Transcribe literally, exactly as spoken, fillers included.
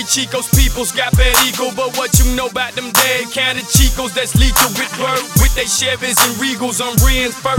Chico's peoples got bad ego, but what you know about them dead counted Chicos that's lethal with word, with they Chevys and Regals on Ren's first.